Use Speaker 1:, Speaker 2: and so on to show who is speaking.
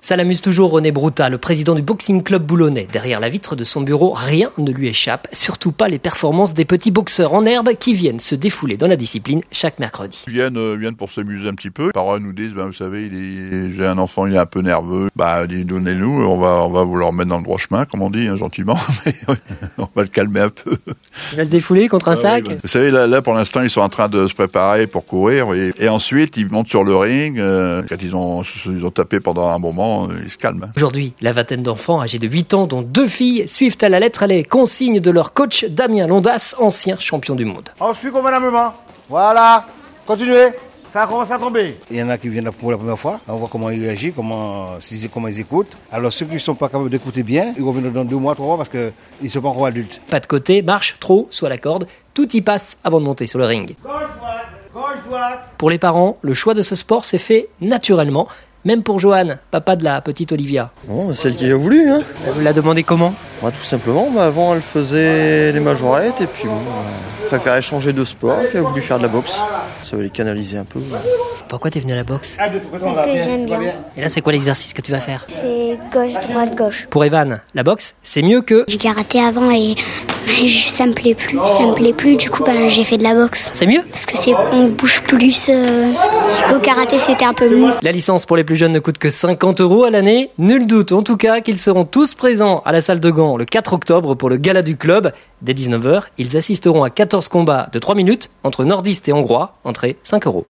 Speaker 1: Ça l'amuse toujours René Brouta, le président du Boxing Club boulonnais. Derrière la vitre de son bureau, rien ne lui échappe, surtout pas les performances des petits boxeurs en herbe qui viennent se défouler dans la discipline chaque mercredi.
Speaker 2: Ils viennent pour s'amuser un petit peu. Les parents nous disent, vous savez, j'ai un enfant, il est un peu nerveux. Donnez-nous, on va vous le remettre dans le droit chemin, comme on dit, gentiment, mais on va le calmer un peu.
Speaker 1: Il va se défouler contre un sac.
Speaker 2: Oui. Vous savez, là, pour l'instant, ils sont en train de se préparer pour courir, et ensuite, ils montent sur le ring. Quand ils ont tapé pendant un moment, ils se calment.
Speaker 1: Aujourd'hui, la vingtaine d'enfants âgés de 8 ans, dont 2 filles, suivent à la lettre les consignes de leur coach Damien Londas, ancien champion du monde.
Speaker 3: On suit convenablement. Voilà. Continuez. Ça commence à tomber. Il y en a qui viennent pour la première fois. On voit comment ils réagissent, comment ils écoutent. Alors ceux qui ne sont pas capables d'écouter bien, ils reviennent dans 2 mois, 3 mois parce qu'ils ne sont pas encore adultes.
Speaker 1: Pas de côté, marche, trot, soit la corde, tout y passe avant de monter sur le ring.
Speaker 3: Gauche-droite.
Speaker 1: Pour les parents, le choix de ce sport s'est fait naturellement. Même pour Johan, papa de la petite Olivia.
Speaker 4: Bon, c'est elle qui a voulu. Hein.
Speaker 1: Elle vous l'a demandé comment ?
Speaker 4: Tout simplement, avant elle faisait les majorettes et puis préférait changer de sport et puis elle a voulu faire de la boxe. Ça va les canaliser un peu.
Speaker 1: Pourquoi t'es venu à la boxe ?
Speaker 5: Parce que j'aime bien.
Speaker 1: Et là, c'est quoi l'exercice que tu vas faire ?
Speaker 5: C'est gauche, droite, gauche.
Speaker 1: Pour Evan, la boxe, c'est mieux que...
Speaker 5: J'ai karaté avant et ça me plaît plus. Du coup, j'ai fait de la boxe.
Speaker 1: C'est mieux ?
Speaker 5: Parce que on bouge plus. Qu'au karaté, c'était un peu mou.
Speaker 1: La licence pour les plus jeunes ne coûte que 50 € à l'année. Nul doute en tout cas qu'ils seront tous présents à la salle de Gand le 4 octobre pour le gala du club. Dès 19h, ils assisteront à 14 combats de 3 minutes entre nordistes et hongrois. Entrée 5 €.